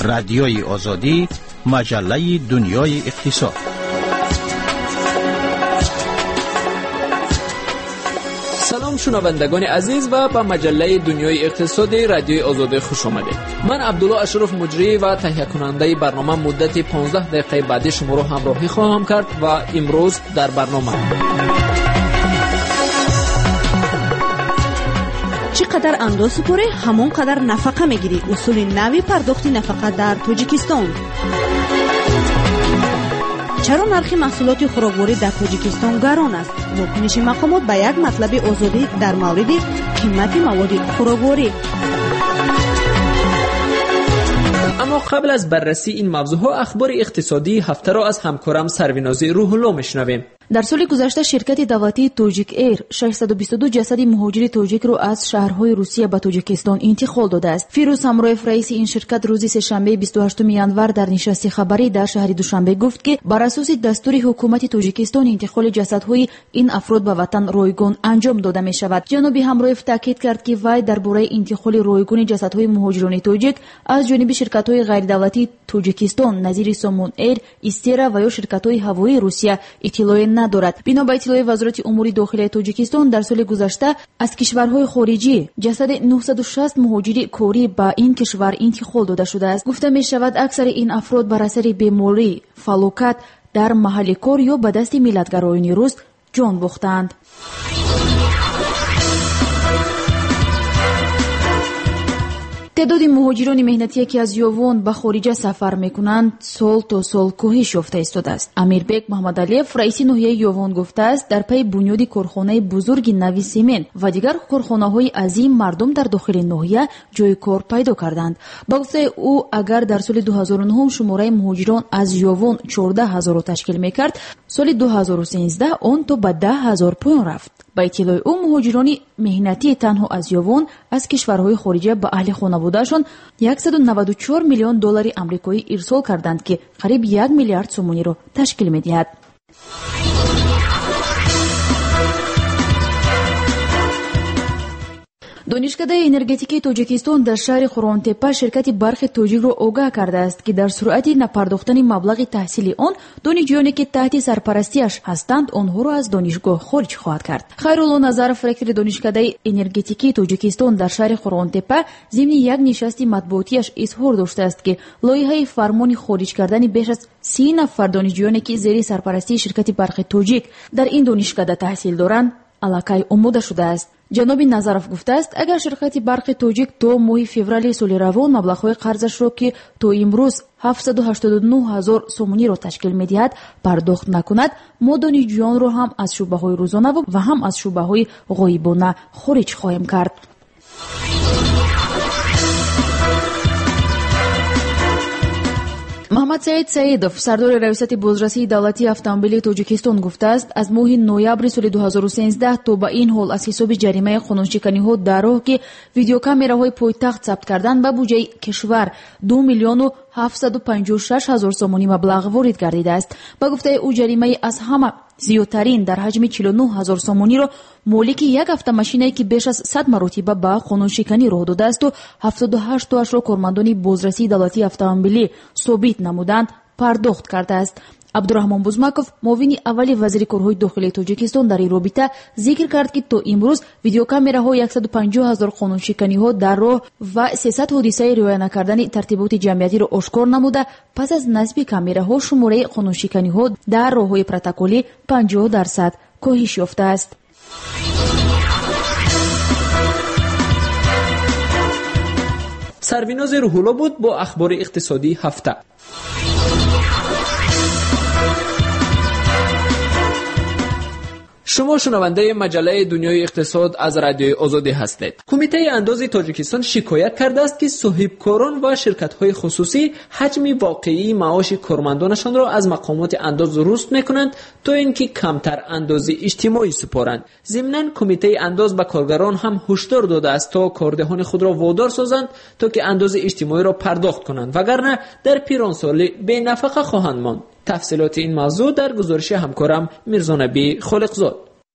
رادیوی آزادی، مجله دنیای اقتصاد. سلام شنوندگان عزیز و به مجله دنیای اقتصادی رادیوی آزادی خوش آمدید. من عبدالله اشرف مجری و تهیه کننده برنامه مدت 15 دقیقه بعدی شما را همراهی خواهم کرد و امروز در برنامه چقدر انداز سپوره همون قدر نفقه میگیری. اصول نوی پرداخت نفقه در تاجیکستان. چرا نرخ محصولات خوراکواری در تاجیکستان گران است؟ واکنش مقامات به یک مطلب آزادی در مورد قیمت مواد خوراکواری. اما قبل از بررسی این موضوع اخبار اقتصادی هفته را از همکارم سرویناز روح‌الله میشنویم. در سال گذشته شرکت دولتی توجیک ایر 622 جسد مهاجر توجیک را از شهرهای روسیه به تاجیکستان انتقال داده است. فیروز همرایف رئیس این شرکت روز سه‌شنبه 28 ژانویه در نشست خبری در شهر دوشنبه گفت که بر اساس دستور حکومت تاجیکستان انتقال جسدهای این افراد به وطن رایگان انجام داده می شود. جناب همرایف تاکید کرد که وی درباره انتقال رایگان جسدهای مهاجران توجیک از جانب شرکت‌های غیر دولتی تاجیکستان نظیر سامون ایر، استرا و یا شرکت‌های هوایی روسیه اطلاع ندارد. بنا به اطلاع وزارت امور داخلی تاجیکستان در سال گذشته از کشورهای خارجی جسد 960 مهاجر کاری به این کشور انتقال داده شده است. گفته می شود اکثر این افراد بر اثر بیماری، فلاکت در محل کار یا به دست ملت‌گرایان روس جان باختند. تعداد مهاجران مهنتی که از یوون به خارج سفر میکنند سال تا سال کاهش یافته ایستاده است. امیربک محمد علیف رئیس ناحیه یوون گفته است در پی بنیاد کارخانه بزرگ نوی سیمنت و دیگر کارخانه‌های عظیم مردم در داخل ناحیه جای کار پیدا کردند. با گفته او اگر در سال 2009 شماره مهاجران از یوون 14000 تشکیل میکرد، سال 2013 آن تا به 10000 پایین رفت. با اطلاع او مهاجران مهنتی تنها از یوون از کشورهای خارجی به اهل خانواده‌شان 194 میلیون دلار آمریکایی ارسال کردند که قریب 1 میلیارد سومونی را تشکیل می‌دهد. دانشکده انرژتیکی تاجیکستان در شهر خورانتپه شرکت برق توجیک را آگاه کرده است که در صورت نپرداختن مبلغ تحصیلی آن دانشجویانی که تحت سرپرستیش هستند آنها را از دانشگاه خارج خواهد کرد. خیرالله نظرف رکتور دانشکده انرژتیکی تاجیکستان در شهر خورانتپه ضمن یک نشست مطبوعاتیش اظهار داشته است که لایحه فرمان خارج کردن بیش از 30 نفر دانشجویانی که زیر سرپرستی شرکت برق توجیک در این دانشکده تحصیل دارند الکی آماده شده است. جناب نظرف گفته است اگر شرکت برق توجیک تا ماه فوریه سال روان مبلغ‌های قرضش را که تا امروز 789,000 سومونی را تشکیل می‌دهد پرداخت نکند، ما دانشجویان را هم از شعبه‌های روزانه و هم از شعبه‌های غایبانه خارج خواهیم کرد. محمد سعید سعیدов سردار ریاست بازرسی دولتی اتومبیل تاجیکستان گفته است از ماه نوامبر سال 2013 تا به این حال از حساب جریمه قانونشکنی‌ها در راه که ویدیوکامراهای پایتخت ثبت کردند به بودجه کشور 2,756,000 سومونی مبلغ وارد گردیده است. با گفته او جریمه از همه زیادترین در حجم 49,000 سومونی را مالک یک автомاشینی که بیش از 100 مرتبه به قانونشکنی راه داده است و 78 تاش را کارمندان بازرسی دولتی اتومبیلی ثابت نمودند پرداخت کرده است. عبدالرحمن بوزماکов معاون اول وزیر کارهای داخلی تاجیکستان در این رابطه ذکر کرد که تا امروز ویدیوکامراها 150,000 قانونشکنی‌ها در راه و 300 حادثه رعایت نکردن ترتیبات جمعیتی را آشکار نموده پس از نصب کامراها شماره قانونشکنی‌ها در راه‌های پروتکلی 50% کاهش یافته است. سرویناز روح‌الله بود با اخبار اقتصادی هفته. شما شنونده مجله دنیای اقتصاد از رادیوی آزادی هستید. کمیته انداز تاجیکستان شکایت کرده است که صاحبکاران و شرکت‌های خصوصی حجم واقعی معاش کارمندانشان را از مقامات انداز درست می‌کنند تا اینکه کمتر انداز اجتماعی سپارند. ضمناً کمیته انداز به کارگران هم هشدار داده است تا کاردهان خود را وادار سازند تا که انداز اجتماعی را پرداخت کنند وگرنه در پیرانسالی بی نفقه خواهند ماند. تفصیلات این موضوع در گزارش همکارم میرزا نبی خالقزاد.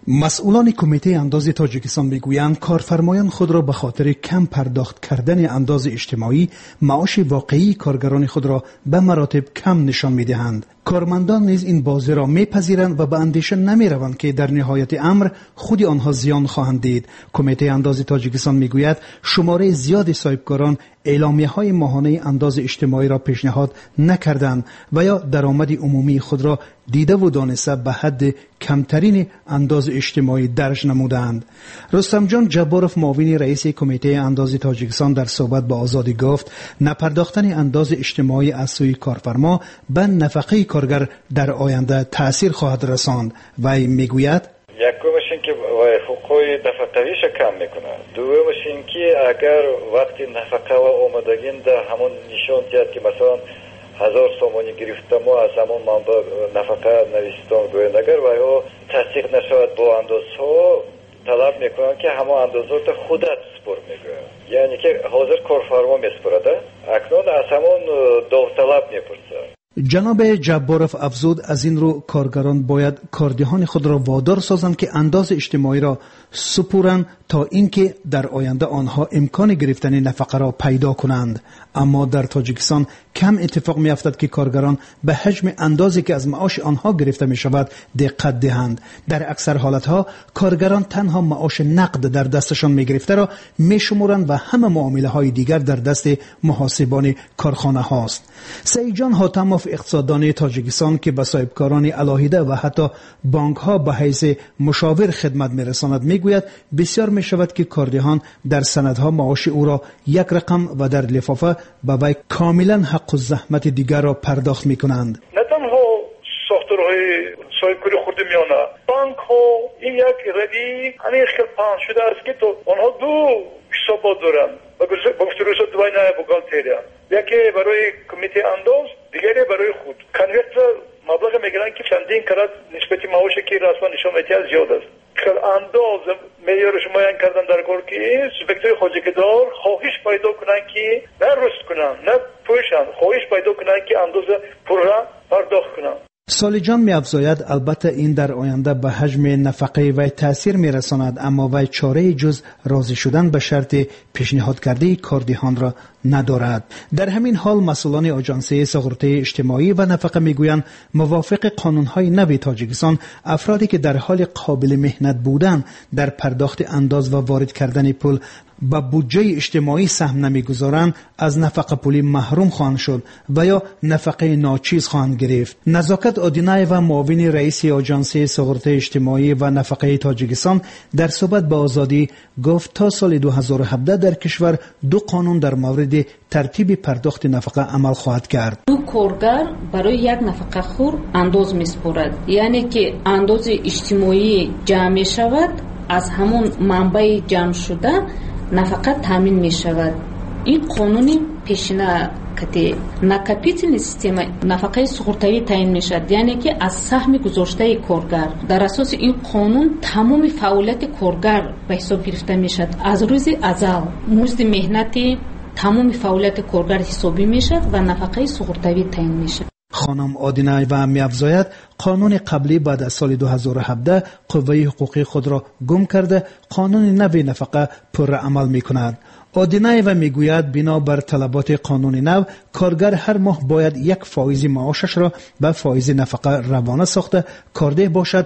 مسئولان کمیته انداز تاجیکستان میگویند کارفرمایان خود را به خاطر کم پرداخت کردن انداز اجتماعی معاش واقعی کارگران خود را به مراتب کم نشان میدهند. کارمندان نیز این بازی را میپذیرند و به اندیشه نمیروند که در نهایت امر خود آنها زیان خواهند دید. کمیته انداز تاجیکستان میگوید شماره زیادی صاحبکاران اعلامیه‌های ماهانه انداز اجتماعی را پیشنهاد نکردند و یا درآمد عمومی خود را دیده و دانسته به حد کمترین انداز اجتماعی درج نمودند. رستم جان جباروف معاون رئیس کمیته انداز تاجیکستان در صحبت با آزادی گفت نپرداختن انداز اجتماعی از سوی کارفرما به نفقه کارگر در آینده تأثیر خواهد رساند. وی میگوید یکمش این که حقوق نفقه‌ایش کم میکنه، دومش این که اگر وقتی نفقه و آمدگی در همون نشان دهد که مثلا 1000 سومانی گرفتم و از همون منبع نفقه نویستم گویند اگر و یا تصدیق نشود با اندازها طلب میکنن که همون اندازات خودت سپر میگوید، یعنی که حاضر کارفرما میسپرده اکنون از همون داوطلب میپرسه. جناب جباروف افزود از این رو کارگران باید کاردهان خود را وادار سازند که انداز اجتماعی را سپورند تا اینکه در آینده آنها امکان گرفتن نفقه را پیدا کنند. اما در تاجیکستان کم اتفاق می افتد که کارگران به حجم اندازی که از معاش آنها گرفته می شود دقت دهند. در اکثر حالتها کارگران تنها معاش نقد در دستشان می گرفته را می شمارند و همه معامله های دیگر در دست محاسبان کارخانه هاست. سعید جان حاتموف اقتصاددان تاجیکستان که به صاحبکاران علاهیده و حتی بانک ها به حیث مشاور خدمت می رساند می گوید بسیار می شود که کاردهان در سندها معاش او را یک رقم و در لفافه به وی کاملا حق و زحمت دیگر را پرداخت می کنند. نه تنها ساختارهای صاحبکاری خود میانه، بانک ها این یک روی همین خیلی پهن شده است که تو آنها دو حسابات دارند و گفتگوی دوی نه بوغالتریا، یکی برای کمیته انداز، دیگری برای خود. کنورت مبلغ میگیرن که چندین کرات نسبت معاشی که رسما نشان میده زیاد است. خیلی انداز معیارش معین کردن در کار که سوبکت‌های خواجگیدار خواهش پیدا کنن که نه رشد کنن نه پوشن، خواهش پیدا کنن که انداز پر را پرداخت کنن. سالی جان می افزاید البته این در آینده به حجم نفقه وی تأثیر می رساند، اما وی چاره جز راضی شدن به شرط پیشنهاد کرده کاردهان را ندارد. در همین حال مسئولان آژانسی سغورته اجتماعی و نفقه می گویند موافق قانونهای نو تاجیکستان افرادی که در حال قابل مهنت بودن در پرداخت انداز و وارد کردن پول با بودجه اجتماعی سهم نمیگذارند از نفقه پولی محروم خواهند شد و یا نفقه ناچیز خواهند گرفت. نزاکت آدینای و معاون رئیس آژانسی سغورته اجتماعی و نفقه تاجیکستان در صحبت با آزادی گفت تا سال 2017 در کشور دو قانون در مورد ترتیب پرداخت نفقه عمل خواهد کرد. دو کارگر برای یک نفقه خور انداز میسپرد، یعنی که انداز اجتماعی جمع می شود، از همون منبع جمع شده نفقه تامین می شود. این قانونی پیشینه که накопительный система نفقه سغورتایی تعیین می شود، یعنی که از سهم گذاشته کارگر در اساس این قانون تمام فعالیت کارگر به حساب گرفته می شود. از روز ازل مزد مهنتی تمام فعالیت کارگر حسابی می شود و نفقه سغورتایی تعیین می شود. خانم آدینای و می افزاید قانون قبلی بعد از سال 2017 قوه حقوقی خود را گم کرده، قانون نو نفقه پر عمل می کند. آدینای و می گوید بنابر طلبات قانون نو کارگر هر ماه باید 1% معاشش را به فایز نفقه روانه ساخته، کارده باشد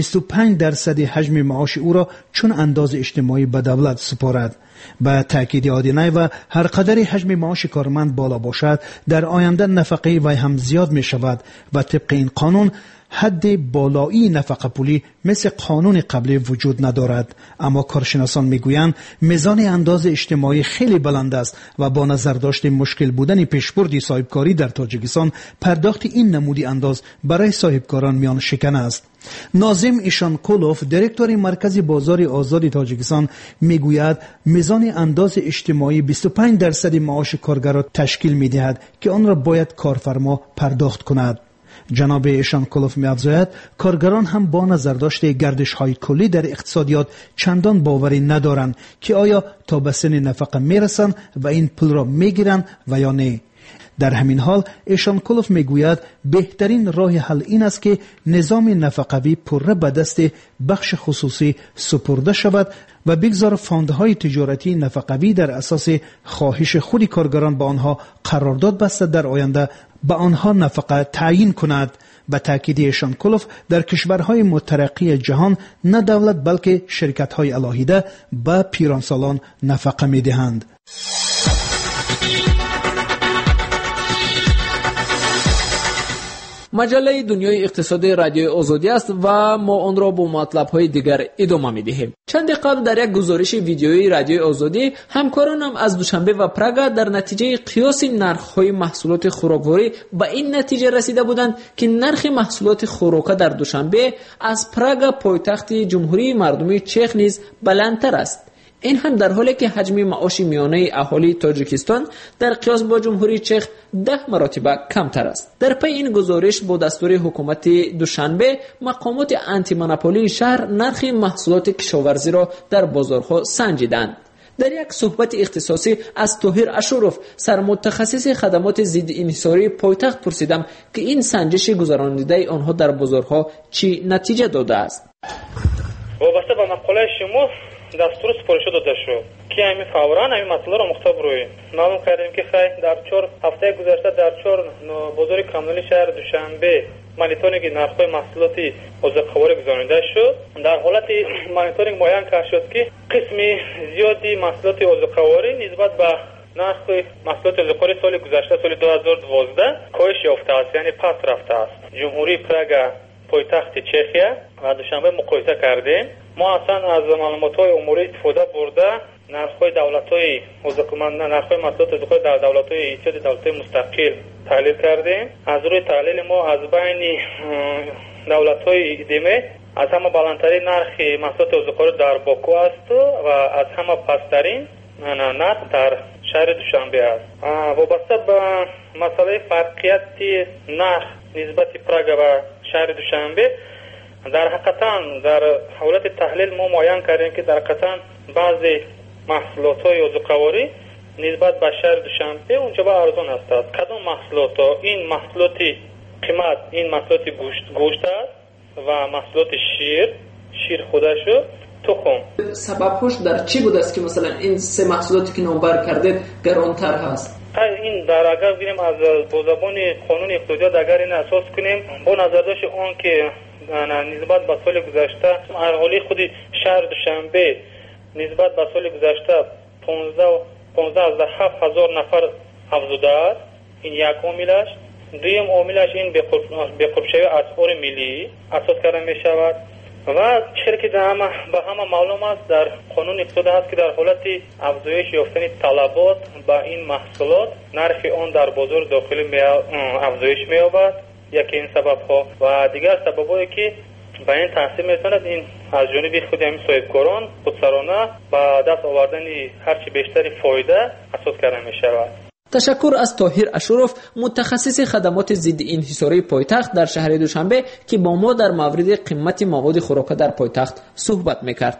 25% حجم معاش او را چون انداز اجتماعی به دولت سپارد. به تأکید آدینای و هر قدر حجم معاش کارمند بالا باشد در آینده نفقه وی هم زیاد می شود و طبق این قانون حد بالایی نفقه پولی مثل قانون قبلی وجود ندارد. اما کارشناسان میگویند میزان انداز اجتماعی خیلی بلند است و با نظر داشت مشکل بودن پیشبرد صاحبکاری در تاجیکستان پرداخت این نمودی انداز برای صاحبکاران میان شکن است. ناظم ایشانقولوف دیرکتور مرکز بازار آزاد تاجیکستان میگوید میزان انداز اجتماعی 25% معاش کارگر را تشکیل میدهد که آن را باید کارفرما پرداخت کند. جناب ایشانقولوف می‌افزاید کارگران هم با نظر داشته گردش‌های کلی در اقتصادیات چندان باوری ندارند که آیا تا به سن نفقه میرسند و این پول را میگیرند و یا نه. در همین حال ایشانکولوف میگوید بهترین راه حل این است که نظام نفقوی پره به دست بخش خصوصی سپرده شود و بگذار فاندهای تجارتی نفقوی در اساس خواهش خود کارگران با آنها قرارداد بسته در آینده به آنها نفقه تعیین کند. به تاکید ایشانکولوف در کشورهای مترقی جهان نه دولت بلکه شرکت‌های علاهیده به پیرانسالان نفقه می‌دهند. مجله دنیای اقتصادی رادیوی آزادی است و ما آن را با مطلب‌های دیگر ادامه می‌دهیم. چند قبل در یک گزارش ویدیویی رادیوی آزادی همکارانم از دوشنبه و پراگ در نتیجه قیاس نرخ‌های محصولات خوراکواری به این نتیجه رسیده بودند که نرخ محصولات خوراکه در دوشنبه از پراگ پایتخت جمهوری مردمی چخ نیز بلندتر است. این هم در حالی که حجم معاش میانه اهالی تاجیکستان در قیاس با جمهوری چخ 10 مرتبه کمتر است. در پی این گزارش با دستور حکومت دوشنبه مقامات آنتی مونوپولی شهر نرخ محصولات کشاورزی را در بازارها سنجیدند. در یک صحبت اختصاصی از طاهر اشورف سرمتخصص خدمات ضد انحصاری پایتخت پرسیدم که این سنجش گذرانیده آنها در بازارها چی نتیجه داده است. وابسته به مقاله شما دستور سپارش داده شد که همین فوراً همین مسئله را مخاطب روی معلوم کردیم که در 4 هفته گذشته در 4 بازار کاملی شهر دوشنبه مانیتورینگ نرخ‌های محصولات عضوخواری گذرانیده شد. در حالت مانیتورینگ معین شد که قسم زیادی محصولات عضوخواری نسبت به نرخ محصولات عضوخواری سال گذشته سال 2012 کاهش یافته است، یعنی پس رفته است. جمهوری پراگ پایتخت چخیا و دوشنبه مقایسه کردیم. ما اصلا از معلومات‌های عمومی استفاده برده نرخ‌های دولت‌های نرخ‌های محصولات عضوخواری در دولت‌های ایجاد دولت‌های مستقل تحلیل کردیم. از روی تحلیل ما از بین دولت‌های دیمه از همه بالاترین نرخ محصولات عضوخواری در باکو است و از همه پسترین نرخ در شهر دوشنبه است. وابسته به مسئله فرقیت نرخ نسبت پراگ و شهر دوشنبه در حقیقتا در حالت تحلیل ما معین کردیم که در حقیقتا بعضی محصولات‌های عضوخواری نسبت به شهر دوشنبه اونجا با ارزان است. کدام محصولات؟ این محصولات قیمت، این محصولات گوشت است و محصولات شیر خودشو تخم. سببش در چی بود است که مثلا این سه محصولاتی که نامبر کردید گرانتر هست؟ این در اگر بگیریم از با زبان قانون اقتصادیات اگر این اساس کنیم با نظر داشت اون که نسبت به سال گذشته اهالی خود شهر دوشنبه نسبت به سال گذشته 15,700 نفر افزوده است. این یک عاملش. دویم عاملش این به قربشوی اسعار ملی اساس کرده می شود و چیزی که به همه معلوم است در قانون اقتصادی است که در حالت افزایش یافتن طلبات به این محصولات نرخ آن در بازار داخلی افزایش می‌یابد. یکی این سبب ها و دیگر سببایی که به این تاثیر می‌رساند این از جانب خود همین صاحبکاران خودسرانه با دست آوردن هرچی بیشتری فایده اساس کرده می‌شود. تشکر از طاهر اشورف متخصص خدمات ضد انحصاری پایتخت در شهر دوشنبه که با ما در مورد قیمت مواد خوراکه در پایتخت صحبت می‌کرد.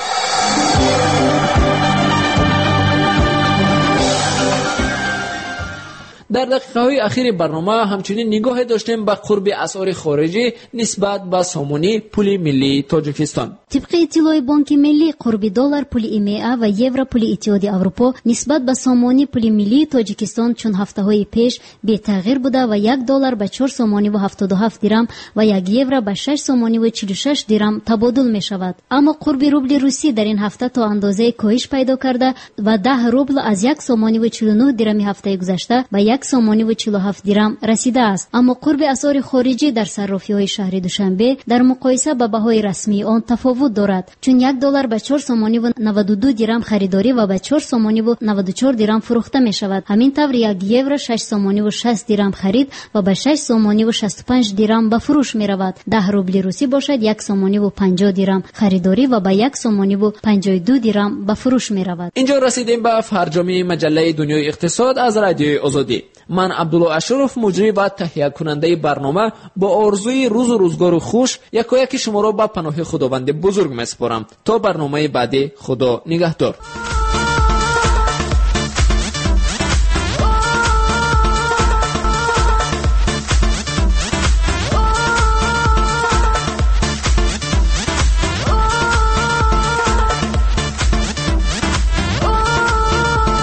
در دقیقه‌های اخیر برنامه همچنین نگاه داشتیم به قرب اسعار خارجی نسبت به سامانی پول ملی تاجیکستان. طبق اطلاع بانک ملی قرب دلار پول ایمئه و یورو پول اتحادیه اروپا نسبت به سامانی پول ملی تاجیکستان چون هفته‌های پیش بی تغییر بوده و $1 به 4 سامانی و 77 درم و 1 یورو به 6 سامانی و 46 درم تبادل می شود. اما قرب روبل روسی در این هفته تا اندازه کاهش پیدا کرده و 10 روبل از 1 سامانی و 49 درم هفته گذشته به 1 سامانی و 47 درم رسیده است. اما قرب اسعار خارجی در صرافی‌های شهر دوشنبه در مقایسه با بهای رسمی آن تفاوت دارد، چون $1 به 4 سامانی و 92 درم خریداری و به 4 سامانی و 94 درم فروخته می شود. همین طور 1 یورو 6 سامانی و 60 درم خرید و به 6 سامانی و 65 درم به فروش می رود. 10 روبل روسی باشد 1 سامانی و 50 درم خریداری و به 1 سامانی و 52 درم به فروش می رود. اینجا رسیدیم به فرجام مجله دنیای اقتصاد از رادیوی آزادی. من عبدالله اشرف مجری و تهیه کننده برنامه با آرزوی روز و روزگار خوش یکایک شما را به پناه خداوند بزرگ میسپارم. تا برنامه بعدی، خدا نگهدار.